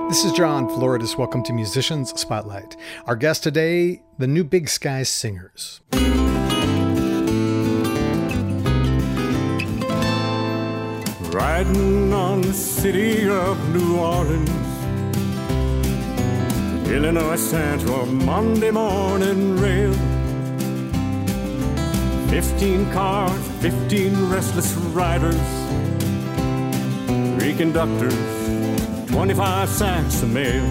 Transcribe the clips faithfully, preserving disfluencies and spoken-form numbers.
This is John Floridas. Welcome to Musicians Spotlight. Our guest today, the new Big Sky Singers. Riding on the city of New Orleans, Illinois Central Monday morning rail. Fifteen cars, fifteen restless riders, three conductors, twenty-five sacks of mail.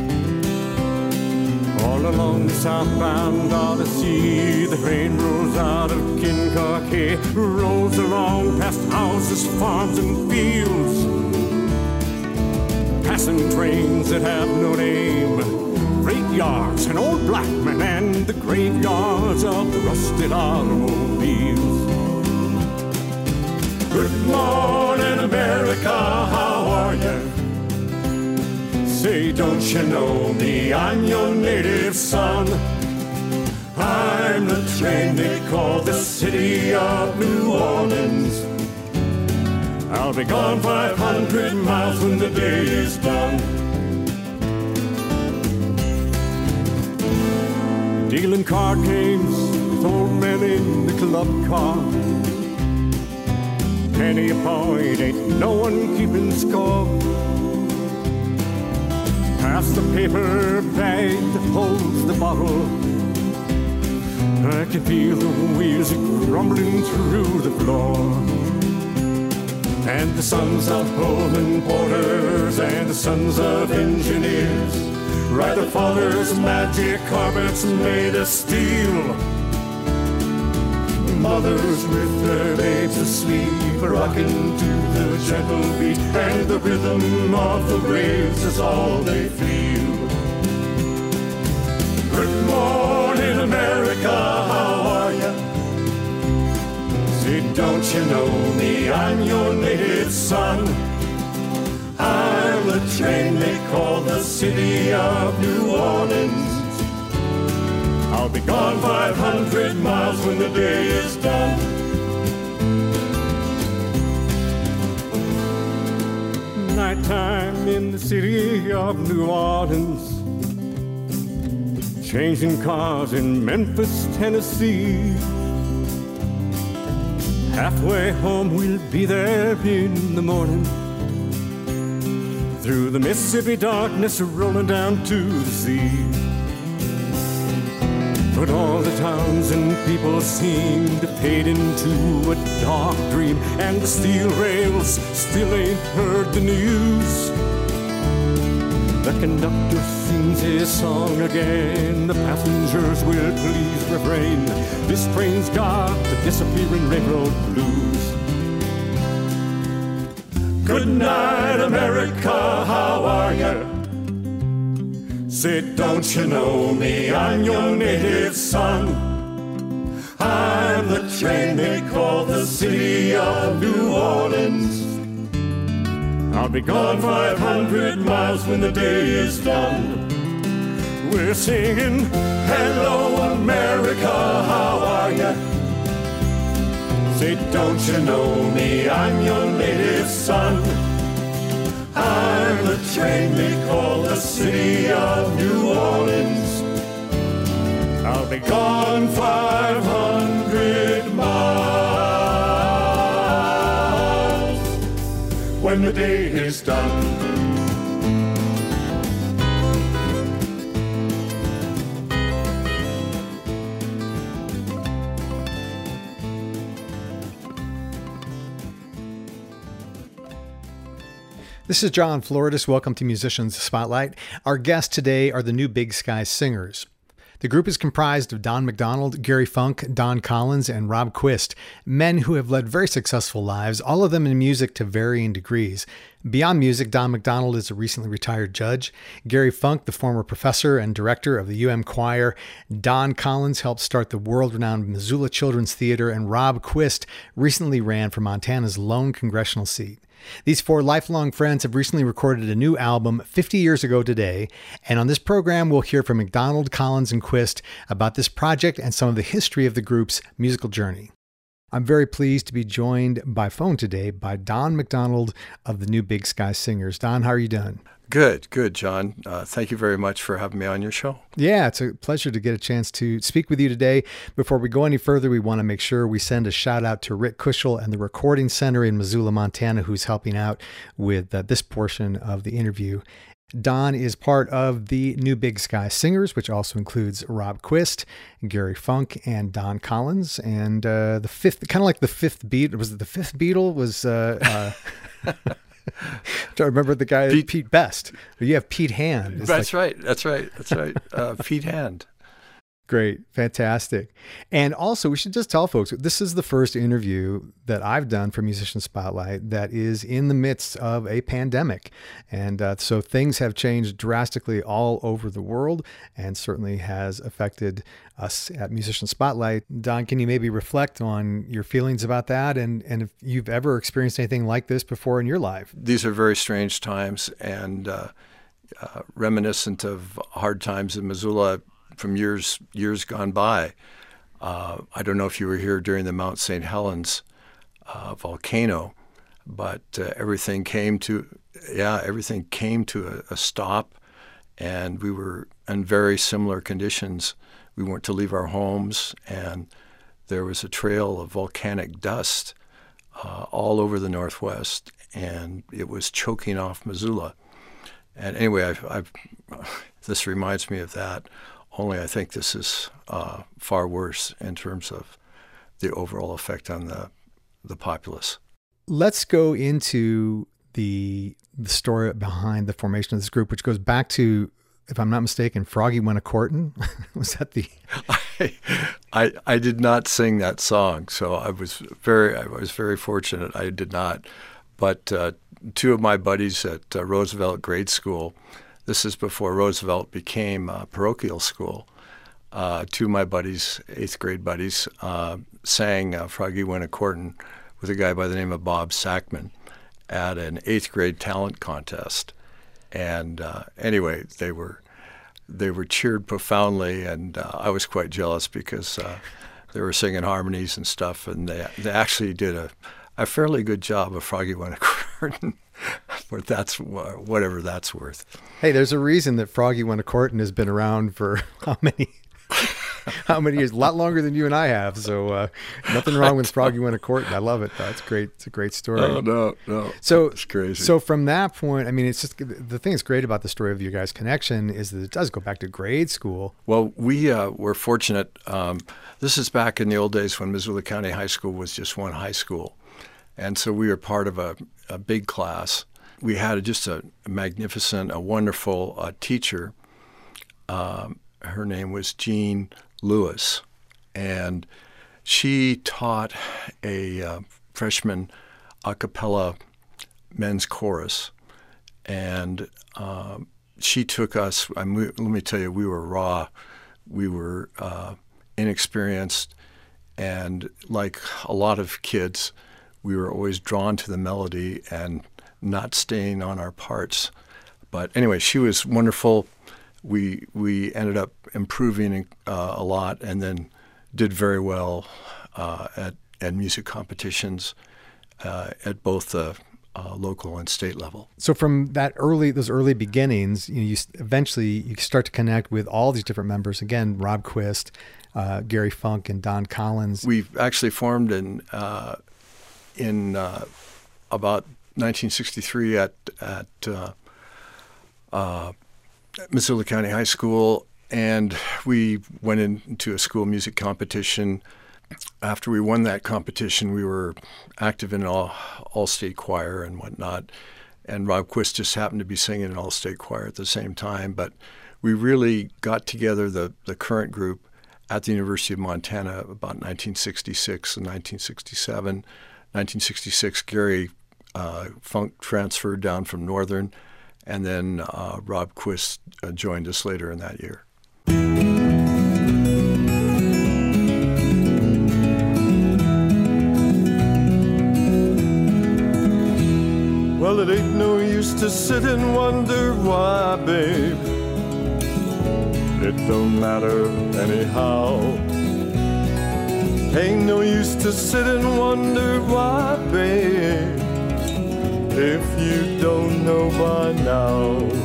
All along the southbound Odyssey, the train rolls out of Kankakee, rolls along past houses, farms, and fields, passing trains that have no name, freight yards and old black men, and the graveyards of the rusted automobiles. Good morning, America, how are you? Say, don't you know me? I'm your native son. I'm the train they call the city of New Orleans. I'll be gone five hundred miles when the day is done. Dealing card games with old men in the club car. Penny a point, ain't no one keeping score. Pass the paper bag that holds the bottle. I can feel the wheels rumbling through the floor. And the sons of Pullman porters and the sons of engineers ride their father's magic carpets made of steel. Mothers with their babes asleep, rocking to the gentle beat, and the rhythm of the waves is all they feel. Good morning, America, how are ya? Say, don't you know me? I'm your native son. I'm the train they call the city of New Orleans. I'll be gone five hundred miles when the day is done. Nighttime in the city of New Orleans, changing cars in Memphis, Tennessee. Halfway home we'll be there in the morning, through the Mississippi darkness rolling down to the sea. But all the towns and people seem to fade into a dark dream, and the steel rails still ain't heard the news. The conductor sings his song again, the passengers will please refrain. This train's got the disappearing railroad blues. Good night, America, how are ya? Say, don't you know me? I'm your native son. I'm the train they call the city of New Orleans. I'll be gone five hundred miles when the day is done. We're singing, hello, America, how are ya? Say, don't you know me? I'm your native son. I'm the train they call the city of New Orleans. I'll be gone five hundred miles when the day is done. This is John Floridas. Welcome to Musicians Spotlight. Our guests today are the new Big Sky Singers. The group is comprised of Don McDonald, Gary Funk, Don Collins, and Rob Quist, men who have led very successful lives, all of them in music to varying degrees. Beyond music, Don McDonald is a recently retired judge. Gary Funk, the former professor and director of the U M Choir. Don Collins helped start the world-renowned Missoula Children's Theater, and Rob Quist recently ran for Montana's lone congressional seat. These four lifelong friends have recently recorded a new album fifty years ago today, and on this program we'll hear from McDonald, Collins, and Quist about this project and some of the history of the group's musical journey. I'm very pleased to be joined by phone today by Don McDonald of the new Big Sky Singers. Don, how are you doing? Good, good, John. Uh, thank you very much for having me on your show. Yeah, it's a pleasure to get a chance to speak with you today. Before we go any further, we want to make sure we send a shout out to Rick Kushel and the Recording Center in Missoula, Montana, who's helping out with uh, this portion of the interview. Don is part of the New Big Sky Singers, which also includes Rob Quist, Gary Funk, and Don Collins. And uh, the fifth, kind of like the fifth beat, was it the fifth Beatle? Was uh, uh, do I remember the guy Pete, Pete Best? You have Pete Hand. It's that's like, right. That's right. That's right. Uh, Pete Hand. Great. Fantastic. And also, we should just tell folks, this is the first interview that I've done for Musician Spotlight that is in the midst of a pandemic. And uh, so things have changed drastically all over the world and certainly has affected us at Musician Spotlight. Don, can you maybe reflect on your feelings about that? And, and if you've ever experienced anything like this before in your life? These are very strange times and uh, uh, reminiscent of hard times in Missoula from years years gone by. Uh, I don't know if you were here during the Mount Saint Helens uh, volcano, but uh, everything came to yeah everything came to a, a stop, and we were in very similar conditions. We weren't to leave our homes, and there was a trail of volcanic dust uh, all over the Northwest, and it was choking off Missoula. And anyway, I've, I've, this reminds me of that. Only I think this is uh, far worse in terms of the overall effect on the the populace. Let's go into the the story behind the formation of this group, which goes back to, if I'm not mistaken, Froggy Went A-Courtin'. Was that the? I, I I did not sing that song, so I was very I was very fortunate. I did not, but uh, two of my buddies at uh, Roosevelt Grade School. This is before Roosevelt became a parochial school. Uh, two of my buddies, eighth grade buddies, uh, sang uh, Froggy Went A-Courtin' with a guy by the name of Bob Sackman at an eighth grade talent contest. And uh, anyway, they were they were cheered profoundly, and uh, I was quite jealous because uh, they were singing harmonies and stuff, and they they actually did a, a fairly good job of Froggy Went A-Courtin'. But that's whatever that's worth. Hey, there's a reason that Froggy Went A-Courtin' has been around for how many, how many years? A lot longer than you and I have. So uh, nothing wrong with Froggy Went A-Courtin'. I love it. That's great. It's a great story. Oh no, no. So it's crazy. So from that point, I mean, it's just the thing that's great about the story of your guys' connection is that it does go back to grade school. Well, we uh, were fortunate. Um, this is back in the old days when Missoula County High School was just one high school, and so we were part of a, a big class. We had just a magnificent, a wonderful uh, teacher. Um, her name was Jean Lewis, and she taught a uh, freshman a cappella men's chorus. And um, she took us, I mean, let me tell you, we were raw. We were uh, inexperienced, and like a lot of kids, we were always drawn to the melody and not staying on our parts. But anyway, she was wonderful. We we ended up improving uh, a lot, and then did very well uh, at, at music competitions uh, at both the uh, local and state level. So from that early, those early beginnings, you know, you eventually you start to connect with all these different members. Again, Rob Quist, uh, Gary Funk, and Don Collins. We actually formed in uh, in uh, about nineteen sixty-three at at uh, uh, Missoula County High School, and we went into a school music competition. After we won that competition, we were active in an all all state choir and whatnot. And Rob Quist just happened to be singing an all state choir at the same time. But we really got together the the current group at the University of Montana about nineteen sixty-six and nineteen sixty-seven. nineteen sixty-six, Gary Uh, Funk transferred down from Northern, and then uh, Rob Quist uh, joined us later in that year. Well, it ain't no use to sit and wonder why, babe. It don't matter anyhow. Ain't no use to sit and wonder why, babe, if you don't know by now.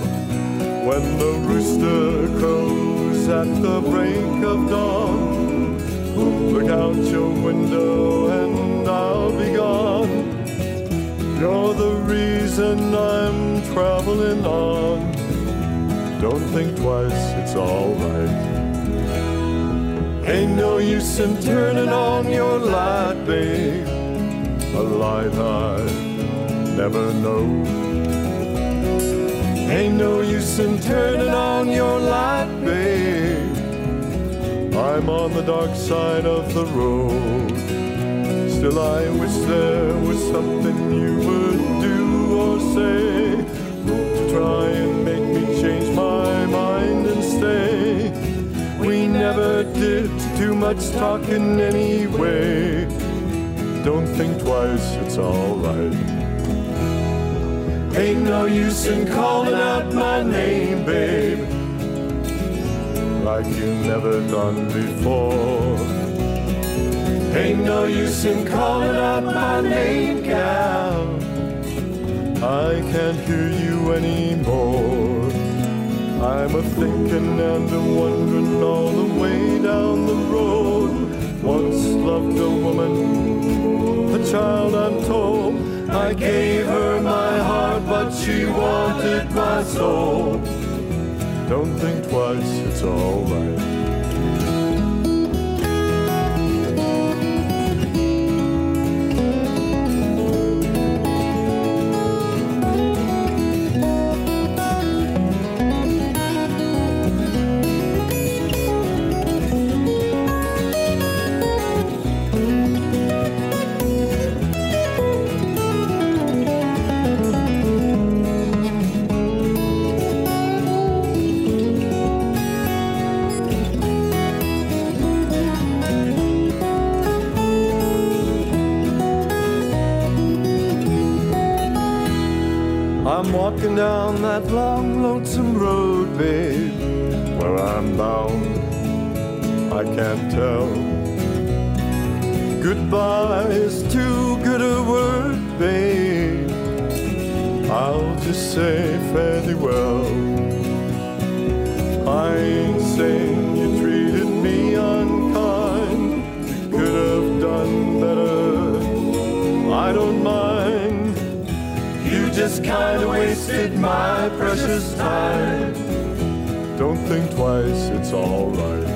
When the rooster crows at the break of dawn, look out your window and I'll be gone. You're the reason I'm traveling on. Don't think twice, it's alright. Ain't no use in turning on your light, babe. A light I never know. Ain't no use in turning on your light, babe. I'm on the dark side of the road. Still I wish there was something you would do or say to try and make me change my mind and stay. We never did too much talking anyway. Don't think twice, it's alright. Ain't no use in calling out my name, babe, like you never done before. Ain't no use in calling out my name, gal. I can't hear you anymore. I'm a-thinking and a-wondering all the way down the road. Once loved a woman, a child I'm told. I gave her my heart, but she wanted my soul. Don't think twice, it's alright. I'm walking down that long, lonesome road, babe. Where I'm bound, I can't tell. Goodbye is too good a word, babe. I'll just say fare thee well. I ain't saying you treated me unkind. You could have done better, I don't mind. You just kinda wasted my precious time. Don't think twice, it's alright.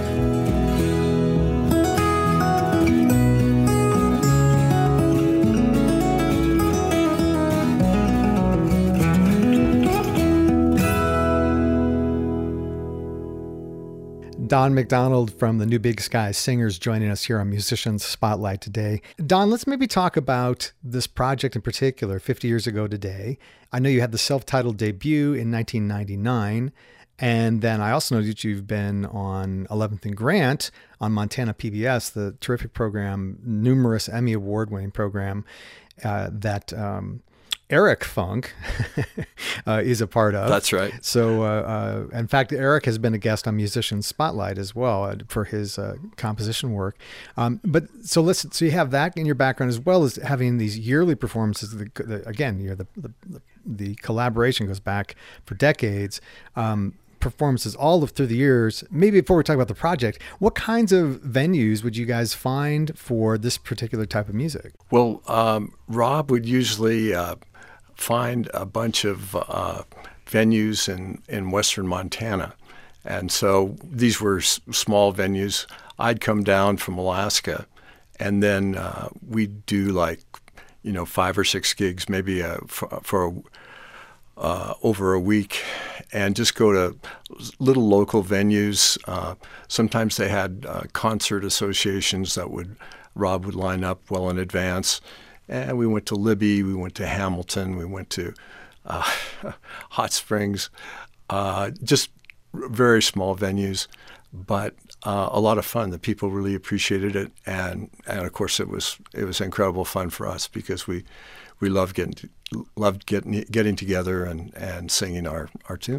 Don McDonald from the New Big Sky Singers joining us here on Musicians Spotlight today. Don, let's maybe talk about this project in particular, fifty years ago today. I know you had the self-titled debut in nineteen ninety-nine, and then I also know that you've been on eleventh and Grant on Montana P B S, the terrific program, numerous Emmy Award-winning program uh, that... Um, Eric Funk uh, is a part of. That's right. So, uh, uh, in fact, Eric has been a guest on Musician Spotlight as well uh, for his uh, composition work. Um, but so let's so you have that in your background as well as having these yearly performances. The, the, again, you know, the, the the collaboration goes back for decades. Um, performances all of through the years. Maybe before we talk about the project, what kinds of venues would you guys find for this particular type of music? Well, um, Rob would usually uh, find a bunch of uh, venues in, in western Montana. And so these were s- small venues. I'd come down from Alaska, and then uh, we'd do like, you know, five or six gigs, maybe uh, for, for uh, over a week, and just go to little local venues. Uh, sometimes they had uh, concert associations that would Rob would line up well in advance. And we went to Libby, we went to Hamilton, we went to uh, Hot Springs, uh, just very small venues, but uh, a lot of fun. The people really appreciated it, and and of course it was it was incredible fun for us because we we loved getting to, loved getting getting together and, and singing our, our tunes.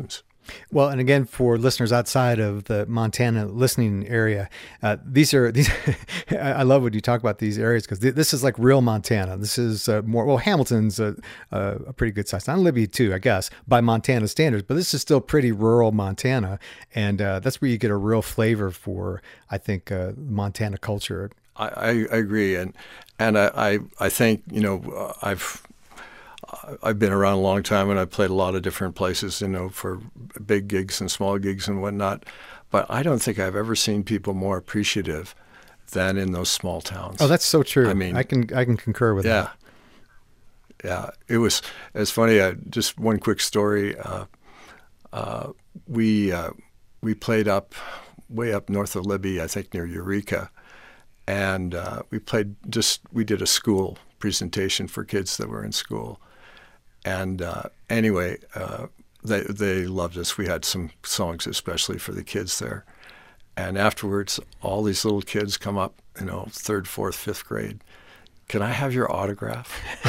Well, and again, for listeners outside of the Montana listening area, uh, these are these. I love when you talk about these areas because th- this is like real Montana. This is uh, more well, Hamilton's a, a, a pretty good size town, Libby too, I guess, by Montana standards. But this is still pretty rural Montana, and uh, that's where you get a real flavor for, I think, uh, Montana culture. I, I, I agree, and and I, I I think you know I've. I've been around a long time, and I've played a lot of different places, you know, for big gigs and small gigs and whatnot. But I don't think I've ever seen people more appreciative than in those small towns. Oh, that's so true. I mean, I can I can concur with yeah, that. Yeah, it was. It's funny. Uh, just one quick story. Uh, uh, we uh, we played up way up north of Libby, I think near Eureka, and uh, we played just we did a school presentation for kids that were in school. And uh, anyway, uh, they they loved us. We had some songs especially for the kids there. And afterwards, all these little kids come up, you know, third, fourth, fifth grade. Can I have your autograph?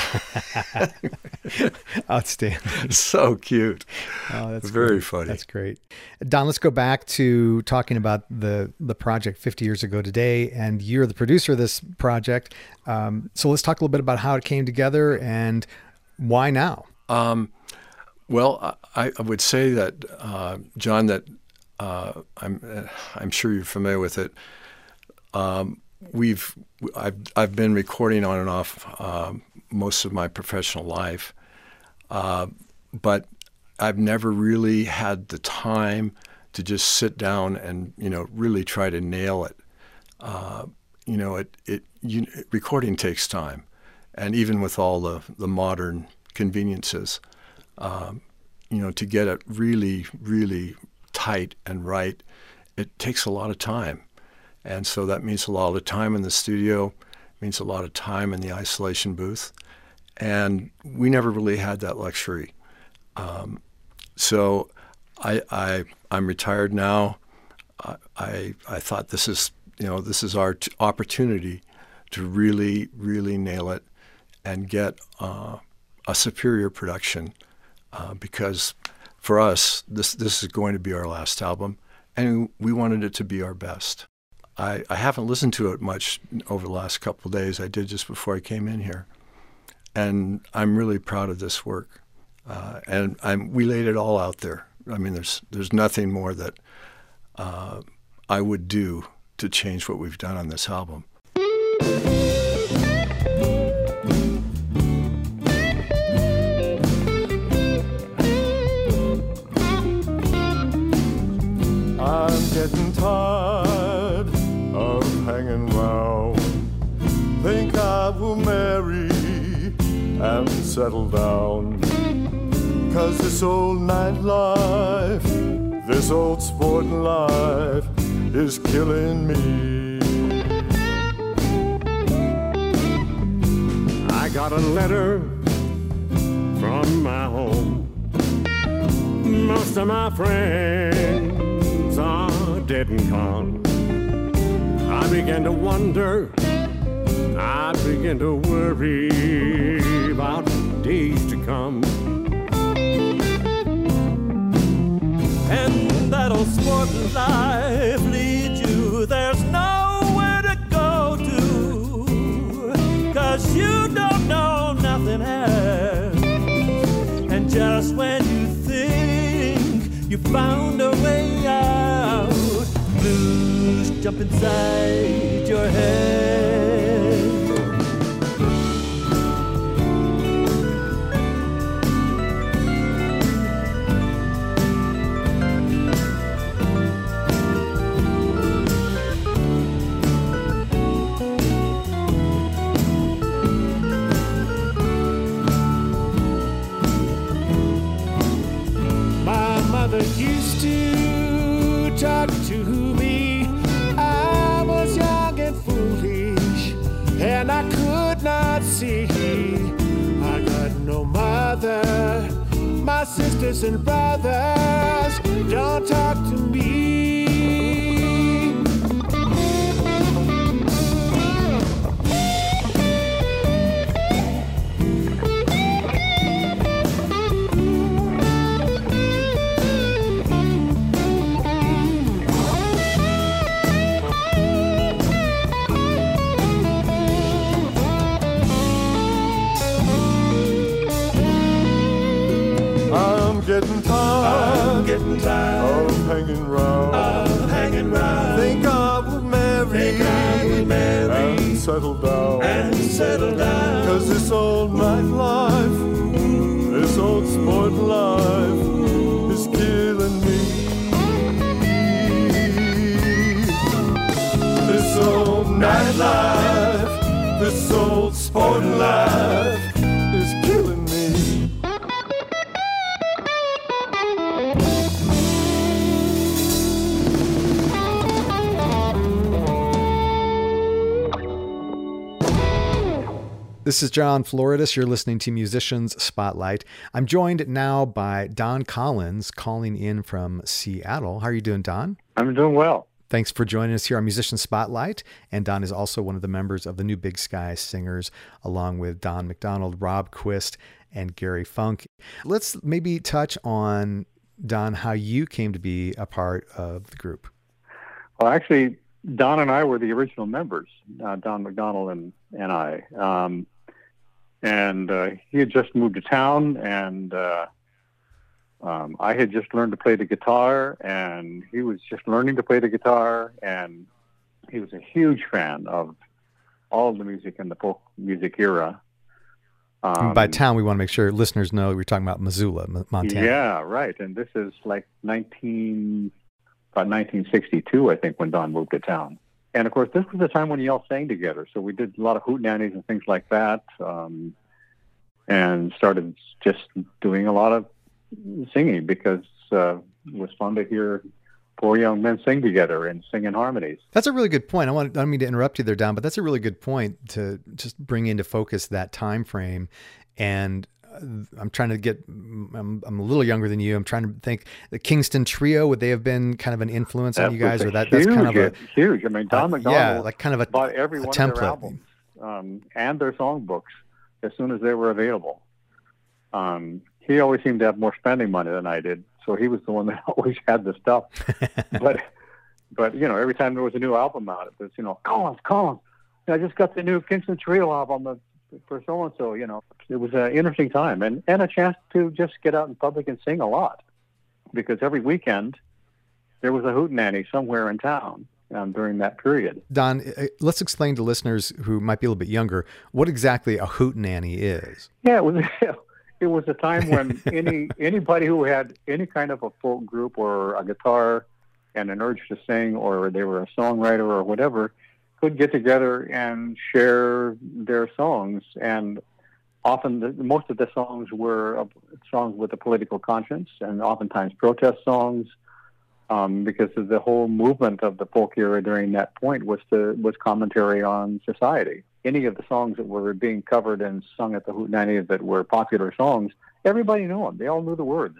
Outstanding. So cute. Oh, that's very great. funny. That's great. Don, let's go back to talking about the the project fifty years ago today, and you're the producer of this project. Um, so let's talk a little bit about how it came together and why now? Um, well, I, I would say that, uh, John, that uh, I'm uh, I'm sure you're familiar with it. Um, we've I've I've been recording on and off um, most of my professional life, uh, but I've never really had the time to just sit down and you know really try to nail it. Uh, you know, it it you, recording takes time. And even with all the, the modern conveniences, um, you know, to get it really, really tight and right, it takes a lot of time. And so that means a lot of time in the studio, means a lot of time in the isolation booth. And we never really had that luxury. Um, so I, I, I'm retired now. I, I, I thought this is, you know, this is our t- opportunity to really, really nail it and get uh, a superior production, uh, because for us, this this is going to be our last album, and we wanted it to be our best. I, I haven't listened to it much over the last couple of days. I did just before I came in here, and I'm really proud of this work. Uh, and I'm, we laid it all out there. I mean, there's there's nothing more that uh, I would do to change what we've done on this album. I'm getting tired of hanging round. Think I will marry and settle down. 'Cause this old nightlife, this old sporting life is killing me. I got a letter from my home. Most of my friends are dead and gone. I began to wonder, I began to worry about days to come. And that old sporting life leads you, there's nowhere to go to, 'cause you don't know nothing else. And just when you think you found a way out, blues jump inside your head. Used to talk to me. I was young and foolish, and I could not see. I got no mother, my sisters and brothers don't talk to me. getting tired, I'm getting tired of hanging round. of hanging round. Think I will marry, Think I will marry and settle down. and settle down. Cause this old nightlife, this old sport life is killing me. This old nightlife, this old sport life is killing me. This is John Floridis. You're listening to Musicians Spotlight. I'm joined now by Don Collins, calling in from Seattle. How are you doing, Don? I'm doing well. Thanks for joining us here on Musician Spotlight. And Don is also one of the members of the New Big Sky Singers, along with Don McDonald, Rob Quist, and Gary Funk. Let's maybe touch on, Don, how you came to be a part of the group. Well, actually, Don and I were the original members, uh, Don McDonald and, and I. Um, and uh, he had just moved to town, and uh, um, I had just learned to play the guitar, and he was just learning to play the guitar, and he was a huge fan of all of the music in the folk music era. Um, By town, we want to make sure listeners know we're talking about Missoula, Montana. Yeah, right. And this is like nineteen, about nineteen sixty-two, I think, when Don moved to town. And of course, this was the time when you all sang together. So we did a lot of hootenannies and things like that, um, and started just doing a lot of singing because uh, it was fun to hear four young men sing together and sing in harmonies. That's a really good point. I want I don't mean to interrupt you there, Don, but that's a really good point to just bring into focus that time frame. And I'm trying to get, I'm, I'm a little younger than you. I'm trying to think the Kingston Trio, would they have been kind of an influence That on you guys? was Or that huge, that's kind of a huge. I mean, Don uh, McDonald yeah, like kind of a, bought every a one template. of their albums um, and their songbooks as soon as they were available. Um, he always seemed to have more spending money than I did, so he was the one that always had the stuff. but, but you know, every time there was a new album out, it was, you know, Collins, Collins, I just got the new Kingston Trio album of, for so-and-so, you know. It was an interesting time and, and a chance to just get out in public and sing a lot, because every weekend there was a hootenanny somewhere in town um, during that period. Don, let's explain to listeners who might be a little bit younger what exactly a hootenanny is. Yeah, it was it was a time when any anybody who had any kind of a folk group or a guitar and an urge to sing, or they were a songwriter or whatever, could get together and share their songs. And often the, most of the songs were uh, songs with a political conscience, and oftentimes protest songs, um, because of the whole movement of the folk era during that point was to, was commentary on society. Any of the songs that were being covered and sung at the hootenanny that were popular songs, everybody knew them. They all knew the words.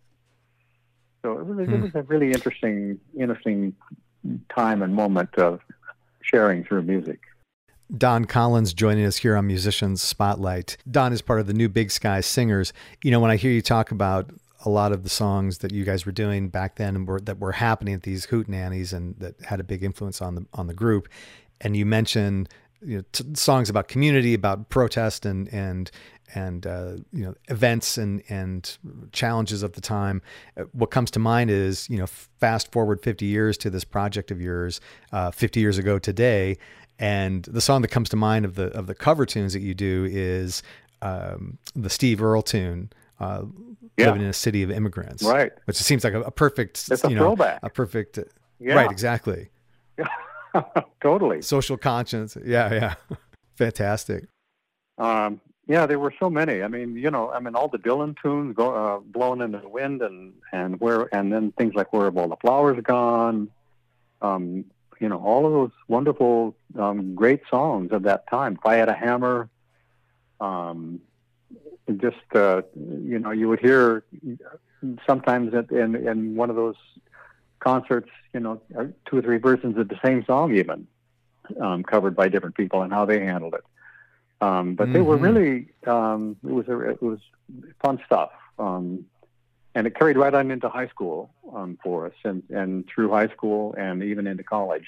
So it was, mm. it was a really interesting, interesting time and moment of sharing through music. Don Collins joining us here on Musicians Spotlight. Don is part of the New Big Sky Singers. You know, when I hear you talk about a lot of the songs that you guys were doing back then and were, that were happening at these hootenannies and that had a big influence on the on the group, and you mentioned, you know, t- songs about community, about protest and and and uh, you know, events and and challenges of the time. What comes to mind is, you know, fast forward fifty years to this project of yours, uh, fifty years ago today, and the song that comes to mind of the of the cover tunes that you do is um, the Steve Earle tune, uh, yeah. "Living in a City of Immigrants," right? Which seems like a, a perfect, it's a you know, throwback. a perfect, yeah. right? Exactly. Totally. Social conscience. Yeah, yeah. Fantastic. Um, yeah, there were so many. I mean, you know, I mean, all the Dylan tunes go, uh, blowing in the wind, and and where, and then things like "Where Have All the Flowers Gone?" Um, you know, all of those wonderful, um, great songs of that time. "If I Had a Hammer," um, just uh, you know, you would hear sometimes in in one of those concerts, you know, two or three versions of the same song, even um, covered by different people, and how they handled it. Um, but mm-hmm. they were really, um, it was a, it was fun stuff, um, and it carried right on into high school um, for us, and, and through high school, and even into college.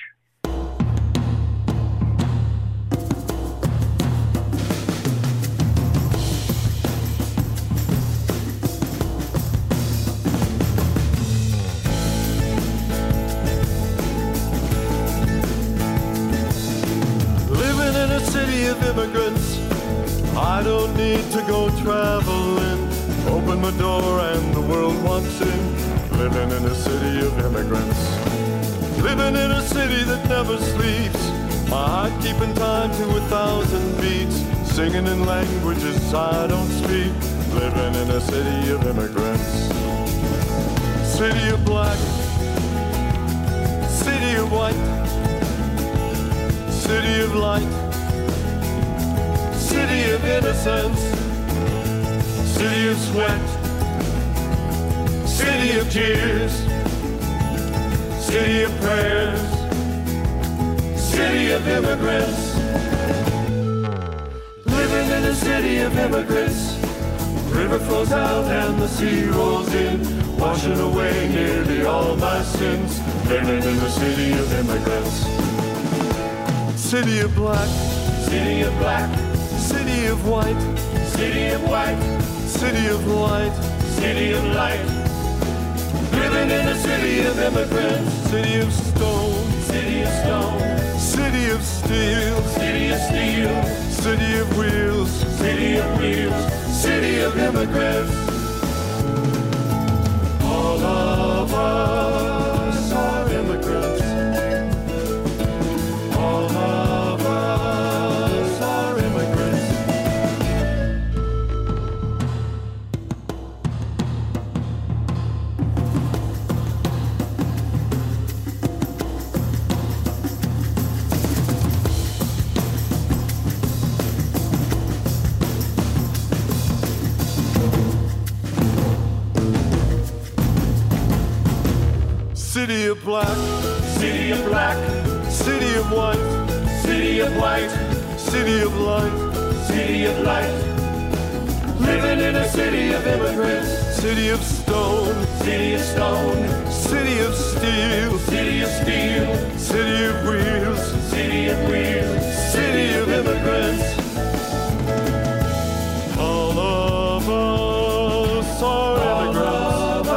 I don't need to go traveling. Open my door and the world walks in. Living in a city of immigrants. Living in a city that never sleeps. My heart keeping time to a thousand beats. Singing in languages I don't speak. Living in a city of immigrants. City of black. City of white. City of light. City of innocence. City of sweat. City of tears. City of prayers. City of immigrants. Living in a city of immigrants. River flows out and the sea rolls in, washing away nearly all my sins. Living in the city of immigrants. City of black. City of black. City of white. City of white. City of light. City of light. Living in a city of immigrants. City of stone. City of stone. City of steel. City of steel. City of wheels. City of wheels. City of immigrants. All of us are immigrants. All of us are immigrants. City of black, city of black, city of white, city of white, city of light, city of light. Living in a city of immigrants. City of stone, city of stone, city of steel, city of steel, city of wheels, city of wheels, city of immigrants. All of us are immigrants.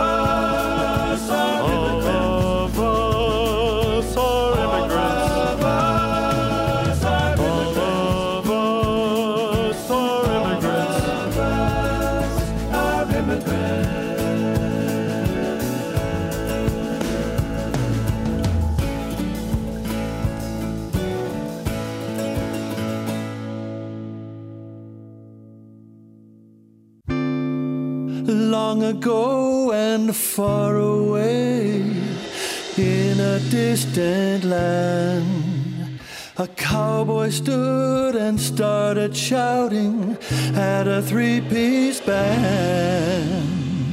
Long ago and far away, in a distant land, a cowboy stood and started shouting at a three-piece band.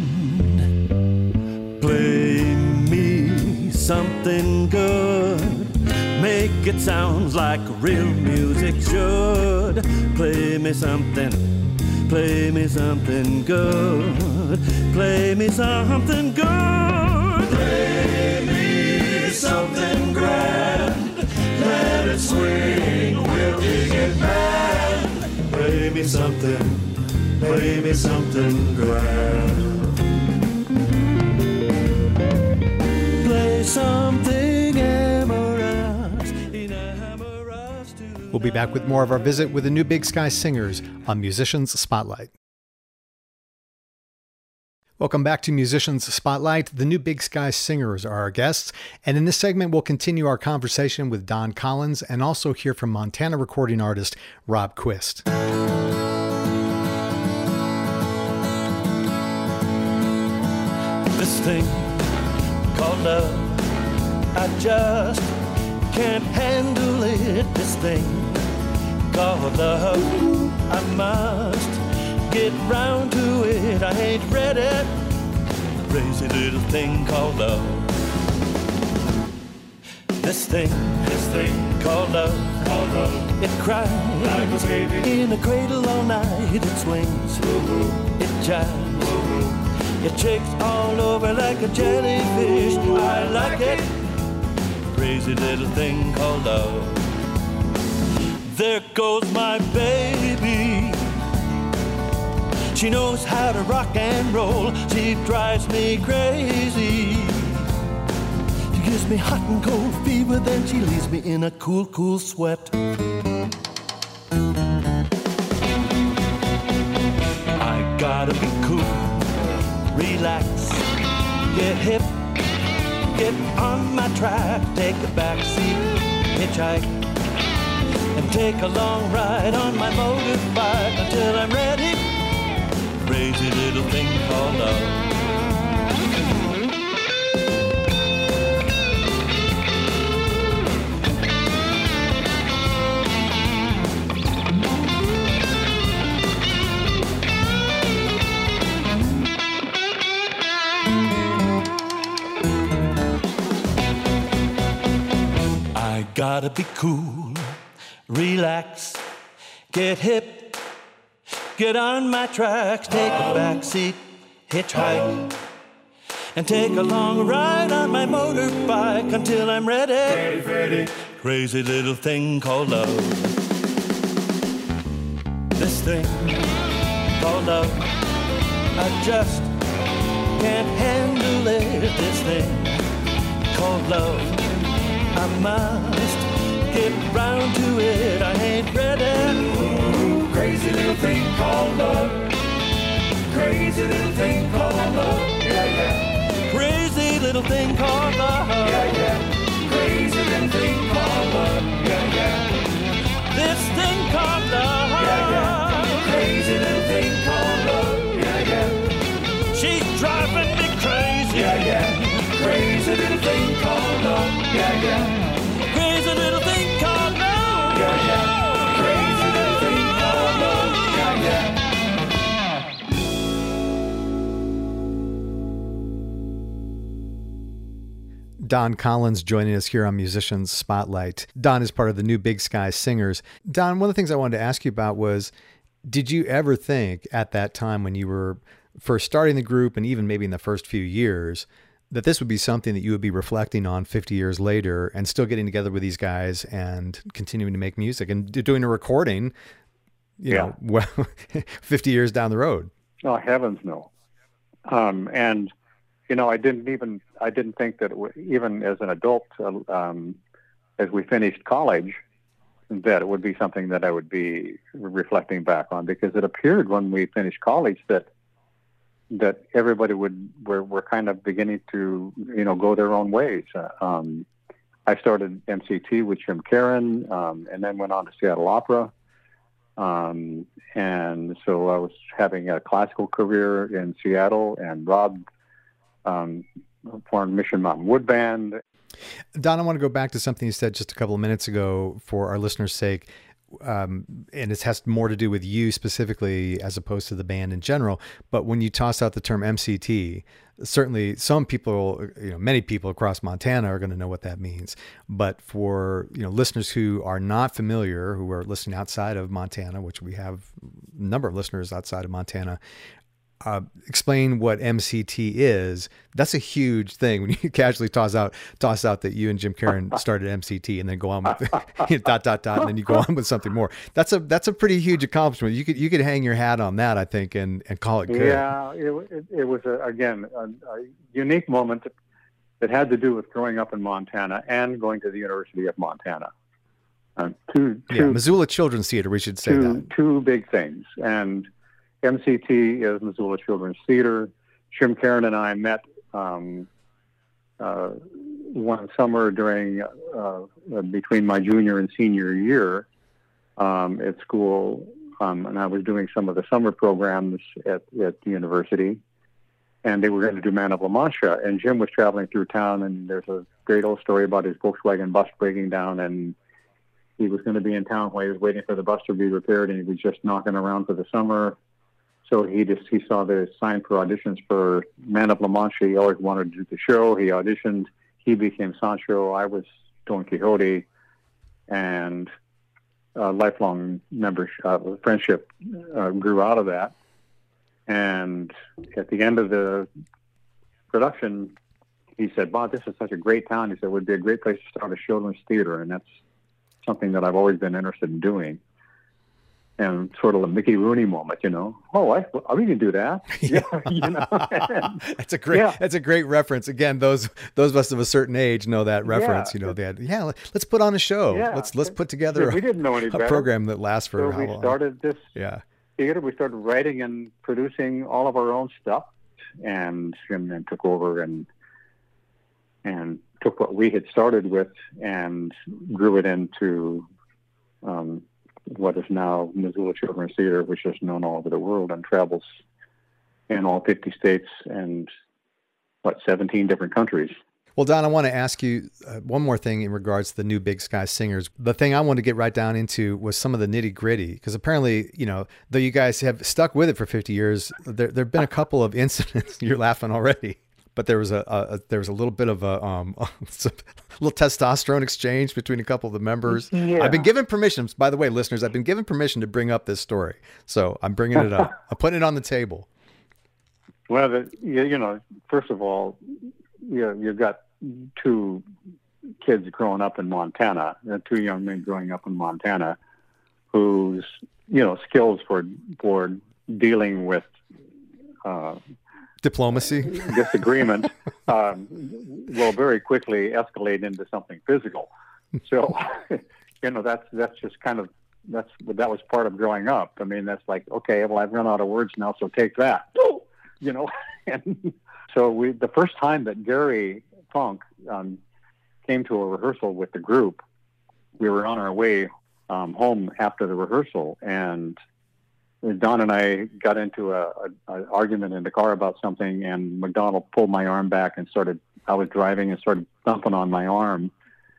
Play me something good, make it sound like real music should. Play me something, play me something good, play me something good. Play me something grand, let it swing, we'll dig it band. Play me something, play me something grand. Play something amorous, amorous to. We'll be back with more of our visit with the New Big Sky Singers on Musicians Spotlight. Welcome back to Musicians Spotlight. The New Big Sky Singers are our guests, and in this segment we'll continue our conversation with Don Collins and also hear from Montana recording artist Rob Quist. This thing called love, I just can't handle it. This thing called love, I must get round to it. I ain't ready. Crazy little thing called love. This thing, this thing called love, called love. It cries like a baby in a cradle all night. It swings, ooh, it jives, ooh, it shakes all over like a jellyfish. I like it. Crazy little thing called love. There goes my baby. She knows how to rock and roll. She drives me crazy. She gives me hot and cold fever, then she leaves me in a cool, cool sweat. gotta be cool, relax, get hip, get on my track, take a back seat, hitchhike, and take a long ride on my motorbike until I'm ready. Crazy little thing called love. Gotta be cool, relax, get hip, get on my tracks, take a back seat, hitchhike, and take a long ride on my motorbike until I'm ready. Ready, ready. Crazy little thing called love. This thing called love, I just can't handle it. This thing called love, I must get round to it. I ain't ready. Ooh, crazy little thing called love. Crazy little thing called love. Yeah, yeah. Crazy little thing called love. Yeah, yeah. Crazy little thing called love. Yeah, yeah. This thing called love. Yeah, yeah. Crazy little thing called love. Yeah, yeah. She's driving me crazy. Yeah, yeah. Crazy little thing called love. Yeah, yeah. Crazy little thing called love. Yeah, yeah. Crazy little thing called love. Yeah, yeah. Don Collins joining us here on Musicians Spotlight. Don is part of the new Big Sky Singers. Don, one of the things I wanted to ask you about was, did you ever think at that time when you were first starting the group and even maybe in the first few years that this would be something that you would be reflecting on fifty years later and still getting together with these guys and continuing to make music and doing a recording, you Yeah. know, well, fifty years down the road? Oh, heavens no. Um, and, you know, I didn't even, I didn't think that it w- even as an adult, uh, um, as we finished college, that it would be something that I would be reflecting back on, because it appeared when we finished college that that everybody would were, were kind of beginning to, you know, go their own ways. Uh, um, I started M C T with Jim Karen, um, and then went on to Seattle Opera. Um, and so I was having a classical career in Seattle, and Rob um, formed Mission Mountain Wood Band. Don, I want to go back to something you said just a couple of minutes ago for our listeners' sake. Um, and it has more to do with you specifically as opposed to the band in general. But when you toss out the term M C T, certainly some people, you know, many people across Montana are going to know what that means. But for, you know, listeners who are not familiar, who are listening outside of Montana, which we have a number of listeners outside of Montana, Uh, explain what M C T is. That's a huge thing when you casually toss out toss out that you and Jim Karen started M C T and then go on with you know, dot dot dot and then you go on with something more. That's a that's a pretty huge accomplishment. You could you could hang your hat on that, I think, and, and call it good. Yeah, it, it, it was a, again a, a unique moment that, that had to do with growing up in Montana and going to the University of Montana. Uh, two, Yeah, two, Missoula Children's Theater. We should say two, that. two big things. And M C T is Missoula Children's Theater. Jim Karen and I met um, uh, one summer during uh, between my junior and senior year um, at school, um, and I was doing some of the summer programs at, at the university, and they were going to do Man of La Mancha, and Jim was traveling through town, and there's a great old story about his Volkswagen bus breaking down, and he was going to be in town while he was waiting for the bus to be repaired, and he was just knocking around for the summer. So he just he saw the sign for auditions for Man of La Mancha. He always wanted to do the show. He auditioned. He became Sancho. I was Don Quixote, and a lifelong membership, uh, friendship uh, grew out of that. And at the end of the production, he said, "Bob, this is such a great town." He said, "It would be a great place to start a children's theater," and that's something that I've always been interested in doing. And sort of a Mickey Rooney moment, you know. Oh, I, I we can do that. Yeah, you know. That's a great. Yeah. That's a great reference. Again, those those of us of a certain age know that reference. Yeah. You know, they had, yeah. Let's put on a show. Yeah. Let's let's put together we didn't know any a better. program that lasts for So how we long? started this Yeah. theater. We started writing and producing all of our own stuff, and and then took over and and took what we had started with and grew it into um, what is now Missoula Children's Theater, which is known all over the world and travels in all fifty states and, what, seventeen different countries. Well, Don, I want to ask you uh, one more thing in regards to the new Big Sky Singers. The thing I wanted to get right down into was some of the nitty gritty, because apparently, you know, though you guys have stuck with it for fifty years, there there have been a couple of incidents. You're laughing already, but there was a, a there was a little bit of a um a little testosterone exchange between a couple of the members. Yeah. I've been given permission, by the way, listeners. I've been given permission to bring up this story, so I'm bringing it up. I'm putting it on the table. Well, the, you, you know, first of all, you you've got two kids growing up in Montana, two young men growing up in Montana, whose you know skills for for dealing with uh, diplomacy disagreement um, will very quickly escalate into something physical. So, you know, that's that's just kind of that's that was part of growing up. I mean, that's like, okay, well, I've run out of words now, so take that. You know, and so we the first time that Gary Funk um, came to a rehearsal with the group, we were on our way um, home after the rehearsal, and Don and I got into a, a, a argument in the car about something, and McDonald pulled my arm back and started. I was driving and started thumping on my arm,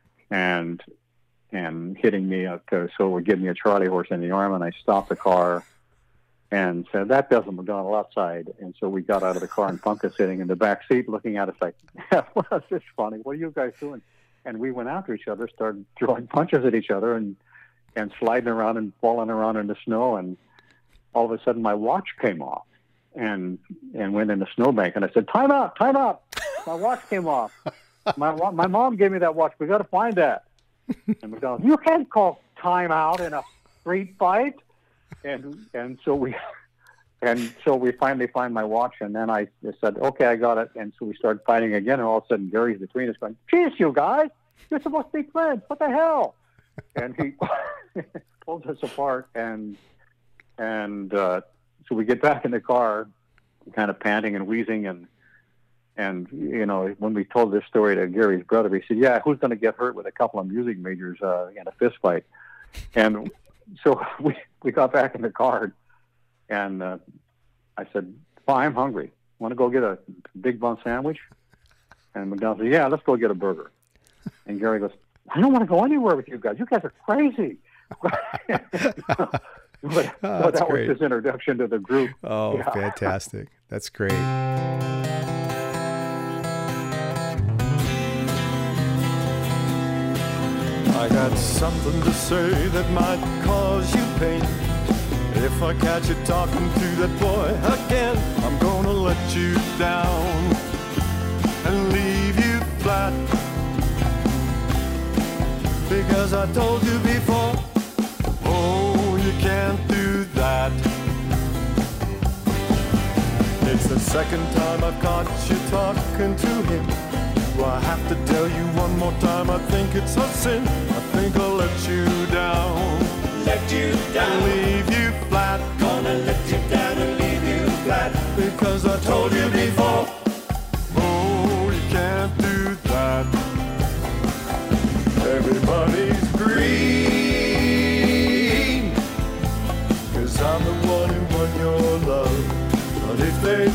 and and hitting me up to, so it would give me a Charlie horse in the arm, and I stopped the car and said, "That doesn't McDonald outside." And so we got out of the car, and Funk is sitting in the back seat looking at us like, "Well, that's just funny. What are you guys doing?" And we went after each other, started throwing punches at each other, and and sliding around and falling around in the snow. And all of a sudden, my watch came off and and went in the snowbank. And I said, "Time out, time out! My watch came off. My my mom gave me that watch. We got to find that." And McDonald, "You can't call time out in a street fight." And and so we and so we finally find my watch, and then I said, "Okay, I got it." And so we started fighting again, and all of a sudden Gary's between us going, "Jeez, you guys, you're supposed to be friends. What the hell?" And he pulls us apart, and and uh, so we get back in the car, kind of panting and wheezing, and and you know when we told this story to Gary's brother, he said, "Yeah, who's going to get hurt with a couple of music majors uh, in a fist fight?" And so we we got back in the car, and uh, I said, "Well, I'm hungry. Want to go get a big bun sandwich?" And McDonald said, "Yeah, let's go get a burger." And Gary goes, "I don't want to go anywhere with you guys. You guys are crazy." but Oh, but that great. was his introduction to the group. Oh, Yeah. fantastic. That's great. I got something to say that might cause you pain. If I catch you talking to that boy again, I'm gonna let you down and leave you flat. Because I told you before, oh, you can't do that. It's the second time I've caught you talking to him. Do I have to tell you one more time? I think it's a sin. I think I'll let you down. Let you down. Leave you flat. Gonna let you down and leave you flat. Because I told you before, oh, you can't do that. Everybody's green, 'cause I'm the one who won your love. But if they'd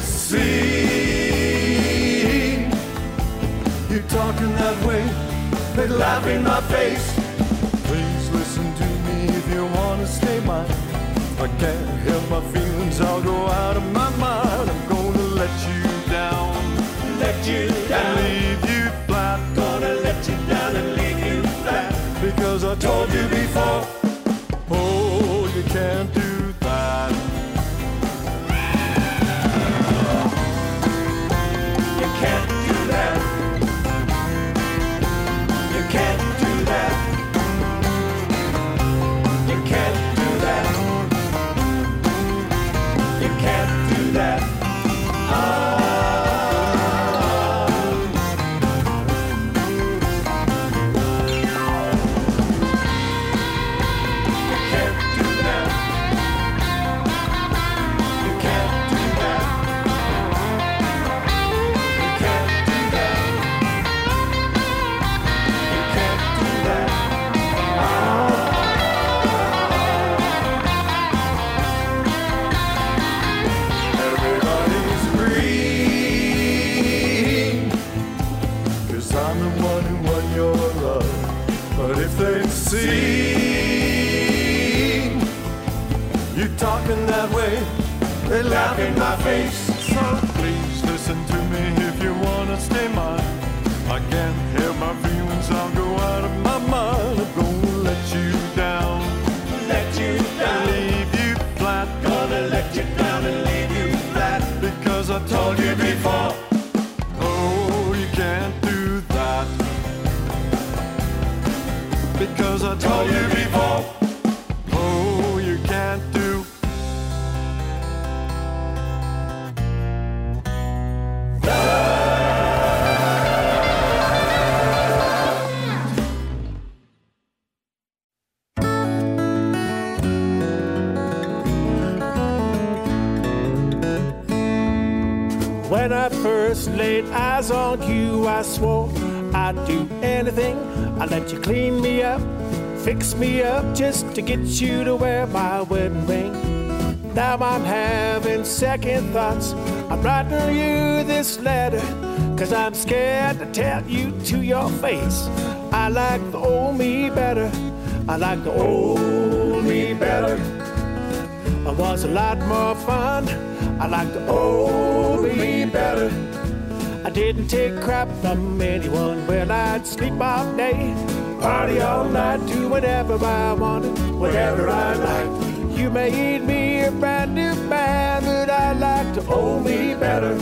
seen you talking that way, they'd laugh in my face. Please listen to me if you want to stay mine. I can't help my feelings, I'll go out of my mind. I'm gonna let you down. Let you down. Leave you flat. Gonna let you down and leave you flat. Because I told you before, oh, you can't do that. You can't do that. You can't do that. You can't do that. You can't laugh in my face. So please listen to me if you wanna stay mine. I can't help my feelings, I'll go out of my mind. I'm gonna let you down, Let you down. leave you flat, Gonna let you down and leave you flat. because I told you before. Oh, you can't do that, because I told you before. Oh, you can't do. When I first laid eyes on you, I swore I'd do anything. I'd let you clean me up, fix me up, just to get you to wear my wedding ring. Now I'm having second thoughts. I'm writing you this letter, cause I'm scared to tell you to your face. I like the old me better. I like the old me better. I was a lot more fun. I like the old me better. I didn't take crap from anyone. Well, I'd sleep all day, party all night, do whatever I wanted, whatever I liked. You made me a brand new man, but I like the old me better.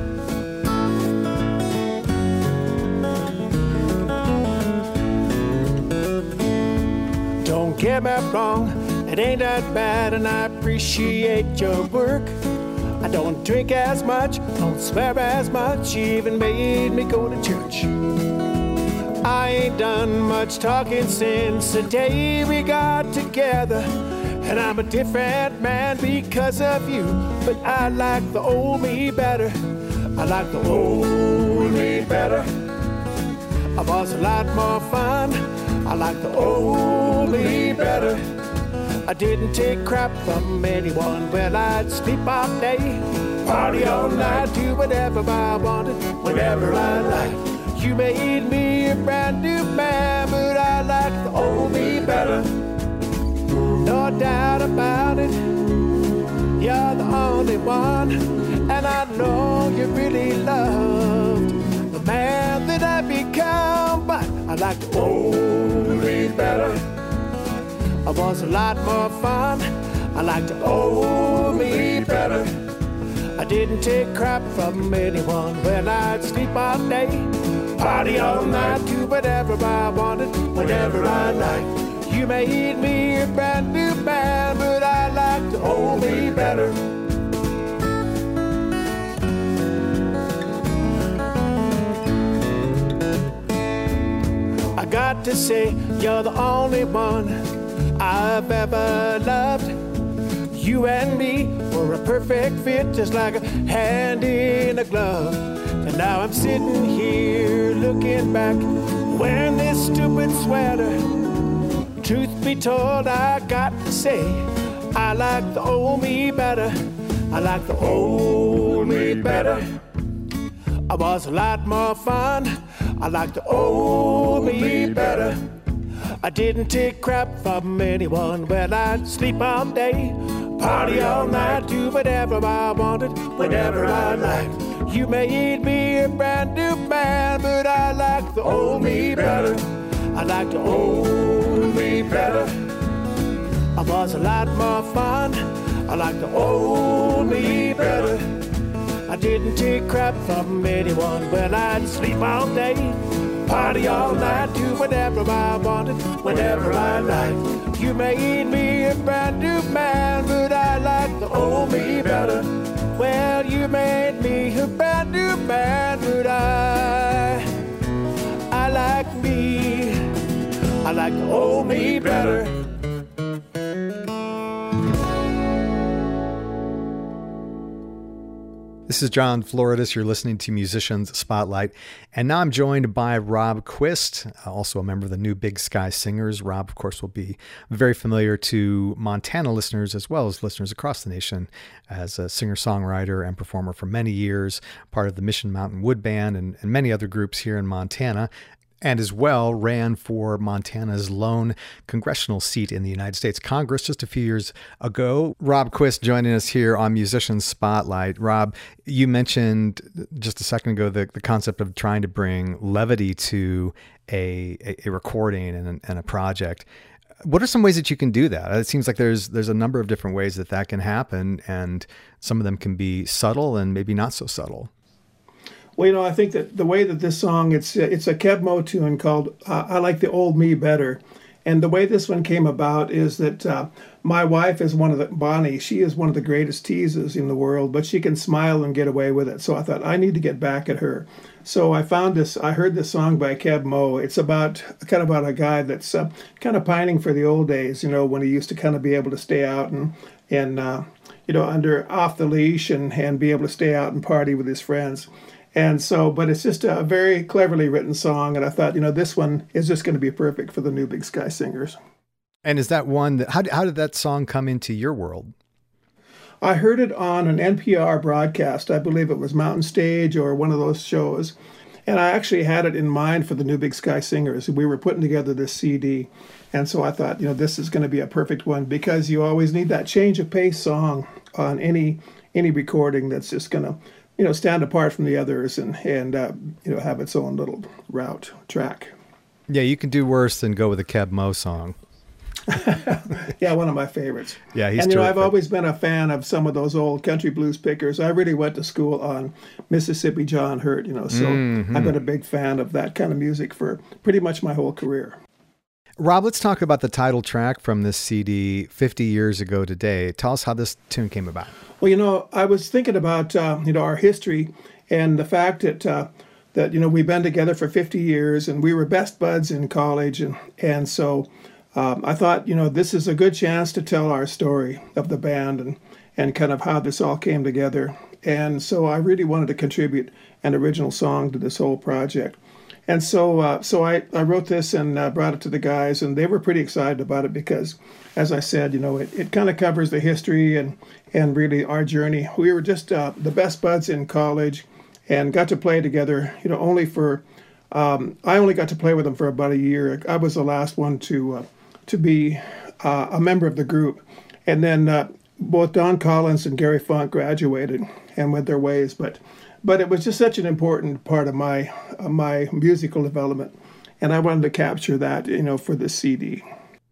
Don't get me wrong, it ain't that bad, and I appreciate your work. I don't drink as much, don't swear as much, you even made me go to church. I ain't done much talking since the day we got together, and I'm a different man because of you, but I like the old me better. I like the old me better. I was a lot more fun. I like the old me better. I didn't take crap from anyone. Well, I'd sleep all day, party all night, do whatever I wanted, whatever I liked. You made me a brand new man, but I like the old me better. No doubt about it, you're the only one, and I know you really loved the man that I become, but I like the old me better. I was a lot more fun. I like the old me better. I didn't take crap from anyone. Well, I'd sleep all day, party all night, do whatever I wanted, whatever I liked. You made me a brand new man, but I like the old me better. I got to say, you're the only one I've ever loved. You and me were a perfect fit, just like a hand in a glove. And now I'm sitting here looking back, wearing this stupid sweater. Truth be told, I got to say, I like the old me better. I like the old me better. I was a lot more fun. I like the old me better. I didn't take crap from anyone. Well, I'd sleep all day, party all night, do whatever I wanted, whatever I liked. You made me a brand new man, but I like the old me better. I like the old me better. I was a lot more fun. I like the old me better. I didn't take crap from anyone. Well, I'd sleep all day, party all night, do whatever I wanted, whatever I liked. You made me a brand new man, but I like the old me better. Well, you made me a brand new man, but I, I like me, I like the old me better. This is John Floridis. You're listening to Musicians Spotlight. And now I'm joined by Rob Quist, also a member of the new Big Sky Singers. Rob, of course, will be very familiar to Montana listeners as well as listeners across the nation as a singer-songwriter and performer for many years, part of the Mission Mountain Wood Band and, and many other groups here in Montana. and as well ran for Montana's lone congressional seat in the United States Congress just a few years ago. Rob Quist joining us here on Musicians Spotlight. Rob, you mentioned just a second ago the, the concept of trying to bring levity to a, a, a recording and, and a project. What are some ways that you can do that? It seems like there's there's a number of different ways that that can happen, and some of them can be subtle and maybe not so subtle. Well, you know, I think that the way that this song, it's it's a Keb' Mo' tune called uh, I Like the Old Me Better. And the way this one came about is that uh, my wife is one of the, Bonnie, she is one of the greatest teasers in the world, but she can smile and get away with it. So I thought, I need to get back at her. So I found this, I heard this song by Keb' Mo'. It's about, kind of about a guy that's uh, kind of pining for the old days, you know, when he used to kind of be able to stay out and, and uh, you know, under, off the leash and, and be able to stay out and party with his friends. And so, but it's just a very cleverly written song. And I thought, you know, this one is just going to be perfect for the New Big Sky Singers. And is that one that, how, how did that song come into your world? I heard it on an N P R broadcast. I believe it was Mountain Stage or one of those shows. And I actually had it in mind for the New Big Sky Singers. We were putting together this C D. And so I thought, you know, this is going to be a perfect one because you always need that change of pace song on any any recording that's just going to, you know, stand apart from the others and, and uh, you know, have its own little route track. Yeah, you can do worse than go with a Keb' Mo' song. Yeah, one of my favorites. Yeah, he's And, you know, terrific. I've always been a fan of some of those old country blues pickers. I really went to school on Mississippi John Hurt, you know, so Mm-hmm. I've been a big fan of that kind of music for pretty much my whole career. Rob, let's talk about the title track from this C D, fifty years ago today. Tell us how this tune came about. Well, you know, I was thinking about, uh, you know, our history and the fact that, uh, that, you know, we've been together for fifty years and we were best buds in college. And, and so um, I thought, you know, this is a good chance to tell our story of the band and, and kind of how this all came together. And so I really wanted to contribute an original song to this whole project. And so uh, so I, I wrote this and uh, brought it to the guys, and they were pretty excited about it because, as I said, you know, it, it kind of covers the history and, and really our journey. We were just uh, the best buds in college and got to play together, you know, only for, um, I only got to play with them for about a year. I was the last one to, uh, to be uh, a member of the group. And then uh, both Don Collins and Gary Funk graduated and went their ways, but But it was just such an important part of my of my musical development, and I wanted to capture that, you know, for this C D.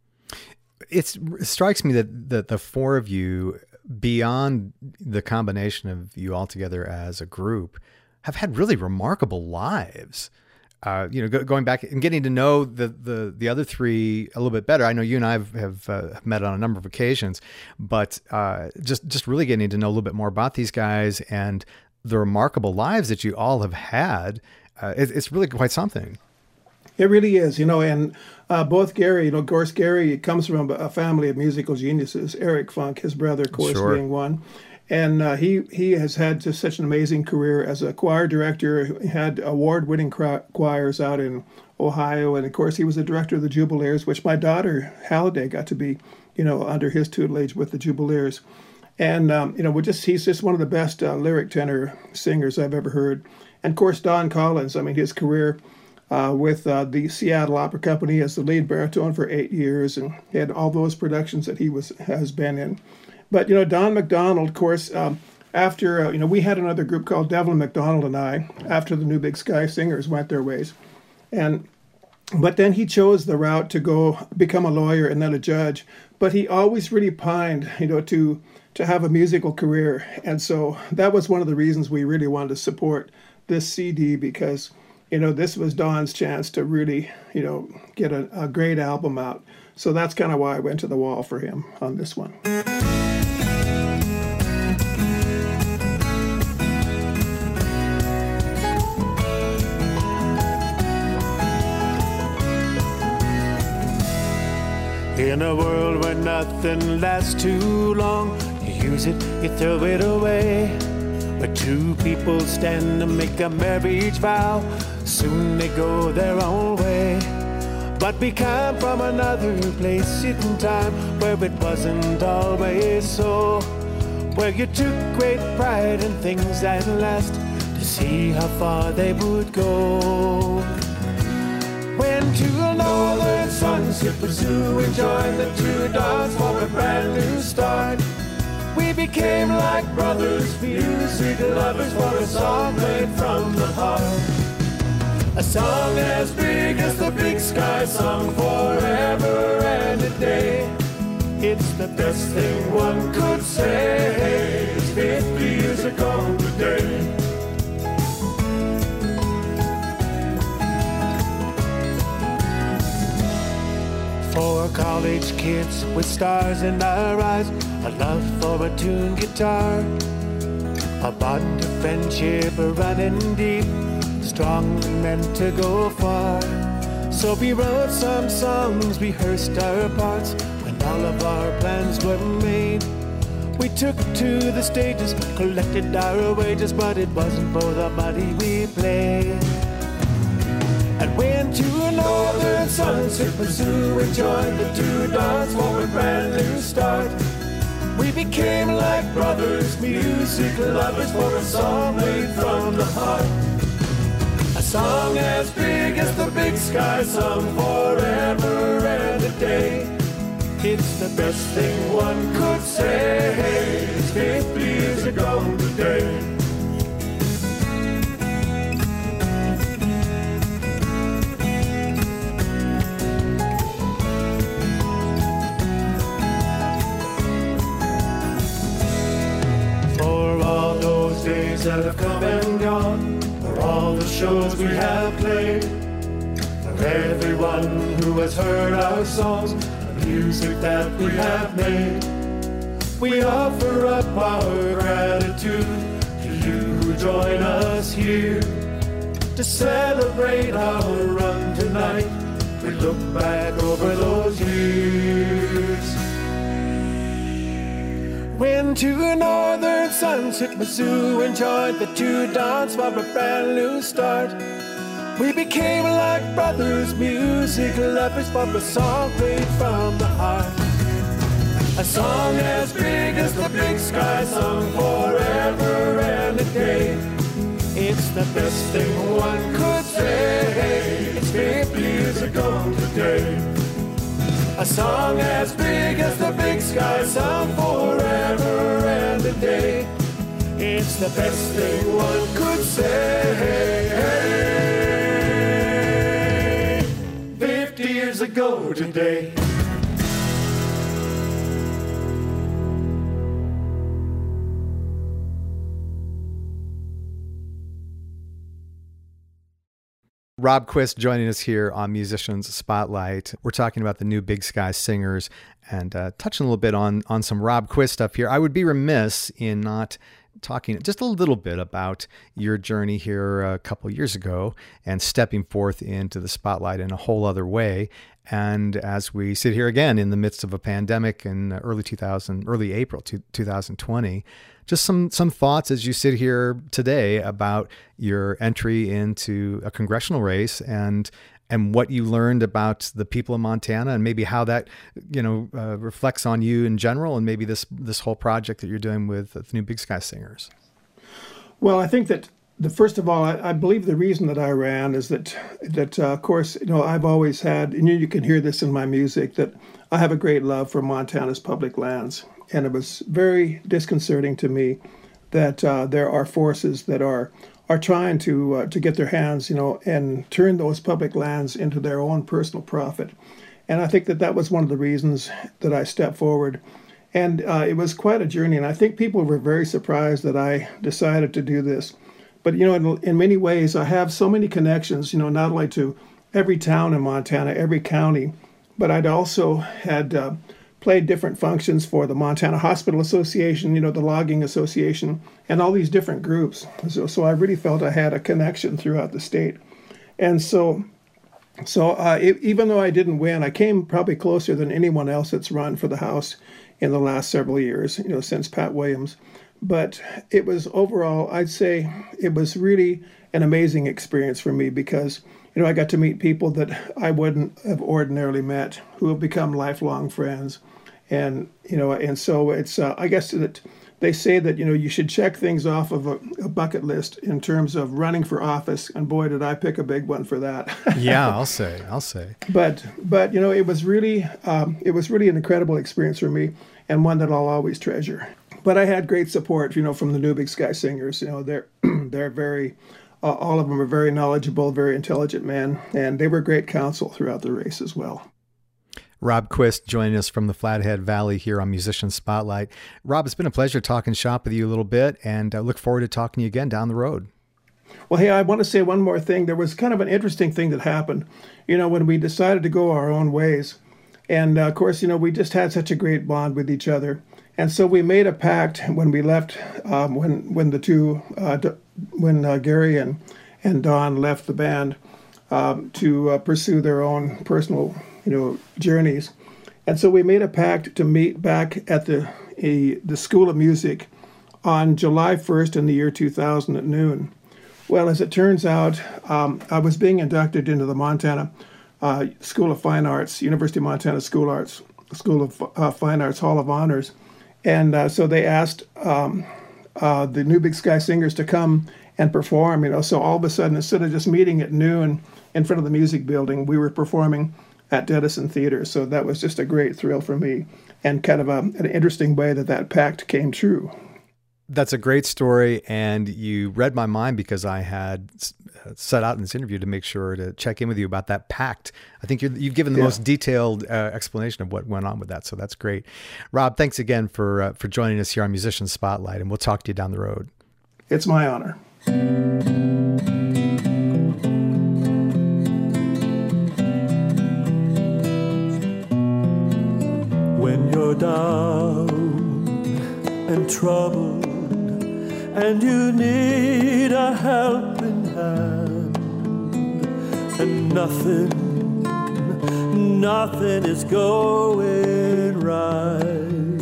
It's, it strikes me that, that the four of you, beyond the combination of you all together as a group, have had really remarkable lives. Uh, you know, go, going back and getting to know the, the the other three a little bit better. I know you and I have, have uh, met on a number of occasions, but uh, just just really getting to know a little bit more about these guys and the remarkable lives that you all have had, uh, it, it's really quite something. It really is, you know, and uh, both Gary, you know, of course, Gary comes from a family of musical geniuses. Eric Funk, his brother, of course, Sure. being one. And uh, he, he has had just such an amazing career as a choir director. He had award-winning choirs out in Ohio. And, of course, he was the director of the Jubileers, which my daughter, Halliday, got to be, you know, under his tutelage with the Jubileers. And, um, you know, we're just he's just one of the best uh, lyric tenor singers I've ever heard. And, of course, Don Collins, I mean, his career uh, with uh, the Seattle Opera Company as the lead baritone for eight years, and he had all those productions that he was has been in. But, you know, Don McDonald, of course, um, after, uh, you know, we had another group called Devlin McDonald and I, after the New Big Sky Singers went their ways. And But then he chose the route to go become a lawyer and then a judge. But he always really pined, you know, to to have a musical career. And so that was one of the reasons we really wanted to support this C D, because, you know, this was Don's chance to really, you know, get a, a great album out. So that's kind of why I went to the wall for him on this one. In a world where nothing lasts too long, you use it, you throw it away. Where two people stand to make a marriage vow, soon they go their own way. But we come from another place in time where it wasn't always so, where you took great pride in things that last to see how far they would go. Went to a northern sunset zoo and joined the two dogs for a brand new start. We became like brothers, music lovers, for a song made from the heart. A song as big as the big sky, sung forever and a day. It's the best thing one could say. It's fifty years ago today. For college kids with stars in our eyes, a love for a tuned guitar, a bond of friendship running deep, strong and meant to go far. So we wrote some songs, rehearsed our parts. When all of our plans were made, we took to the stages, collected our wages, but it wasn't for the money we played. And went to a northern sunset zoo and joined the two dogs for a brand new start. We became like brothers, music lovers, for a song made from the heart. A song as big as the big sky, sung forever and a day. It's the best thing one could say. It's fifty years ago today. That have come and gone, for all the shows we have played, for everyone who has heard our songs, the music that we have made, we offer up our gratitude to you who join us here to celebrate our run tonight. We look back over those years. Went to a northern sunset zoo and joined the two dons for a brand new start. We became like brothers, music lovers, for a song made from the heart. A song as big as the big sky, sung forever and a day. It's the best thing one could say. It's fifty years ago today. A song as big as the big sky, sung forever and a day. It's the best thing one could say. Fifty years ago today. Rob Quist joining us here on Musicians Spotlight. We're talking about the new Big Sky Singers and uh, touching a little bit on, on some Rob Quist stuff here. I would be remiss in not talking just a little bit about your journey here a couple years ago and stepping forth into the spotlight in a whole other way. And as we sit here again in the midst of a pandemic in early two thousand, early April two thousand twenty, just some some thoughts as you sit here today about your entry into a congressional race and and what you learned about the people of Montana and maybe how that you know uh, reflects on you in general and maybe this this whole project that you're doing with the new Big Sky Singers. Well, I think that the first of all, I, I believe the reason that I ran is that that uh, of course you know I've always had, and you, you can hear this in my music, that I have a great love for Montana's public lands. And it was very disconcerting to me that uh, there are forces that are are trying to uh, to get their hands, you know, and turn those public lands into their own personal profit. And I think that that was one of the reasons that I stepped forward. And uh, it was quite a journey. And I think people were very surprised that I decided to do this. But, you know, in, in many ways, I have so many connections, you know, not only to every town in Montana, every county, but I'd also had uh, played different functions for the Montana Hospital Association, you know, the Logging Association, and all these different groups. So, so I really felt I had a connection throughout the state. And so, so uh, it, even though I didn't win, I came probably closer than anyone else that's run for the House in the last several years, you know, since Pat Williams. But it was overall, I'd say it was really an amazing experience for me because, you know, I got to meet people that I wouldn't have ordinarily met who have become lifelong friends. And, you know, and so it's, uh, I guess that they say that, you know, you should check things off of a, a bucket list in terms of running for office. And boy, did I pick a big one for that. Yeah, I'll say, I'll say. But, but you know, it was really, um, it was really an incredible experience for me, and one that I'll always treasure. But I had great support, you know, from the New Big Sky Singers. You know, they're they're very, uh, all of them are very knowledgeable, very intelligent men, and they were great counsel throughout the race as well. Rob Quist joining us from the Flathead Valley here on Musician Spotlight. Rob, it's been a pleasure talking shop with you a little bit, and I look forward to talking to you again down the road. Well, hey, I want to say one more thing. There was kind of an interesting thing that happened, you know, when we decided to go our own ways. And, uh, of course, you know, we just had such a great bond with each other. And so we made a pact when we left, um, when when the two, uh, when uh, Gary and, and Don left the band um, to uh, pursue their own personal you know, journeys. And so we made a pact to meet back at the a, the School of Music on July first in the year two thousand at noon. Well, as it turns out, um, I was being inducted into the Montana uh, School of Fine Arts, University of Montana School Arts, School of uh, Fine Arts Hall of Honors. And uh, so they asked um, uh, the New Big Sky Singers to come and perform, you know. So all of a sudden, instead of just meeting at noon in front of the music building, we were performing at Dedison Theater. So that was just a great thrill for me, and kind of a, an interesting way that that pact came true. That's a great story, and you read my mind because I had set out in this interview to make sure to check in with you about that pact. I think you're, you've given the yeah. most detailed uh, explanation of what went on with that, so that's great. Rob, thanks again for uh, for joining us here on Musician Spotlight, and we'll talk to you down the road. It's my honor. When you're down and troubled and you need a helping hand, and nothing, nothing is going right,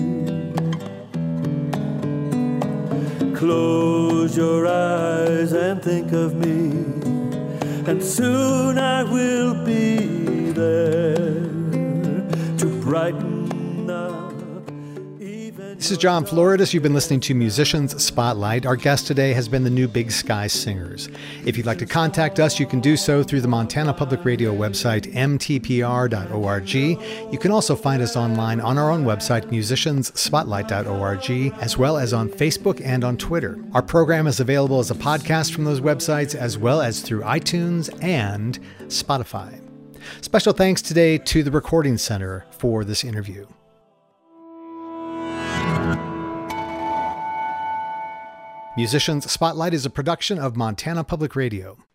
close your eyes and think of me, and soon I will be there to brighten. This is John Floridis. You've been listening to Musicians Spotlight. Our guest today has been the New Big Sky Singers. If you'd like to contact us, you can do so through the Montana Public Radio website, m t p r dot org. You can also find us online on our own website, musicians spotlight dot org, as well as on Facebook and on Twitter. Our program is available as a podcast from those websites, as well as through iTunes and Spotify. Special thanks today to the Recording Center for this interview. Musicians Spotlight is a production of Montana Public Radio.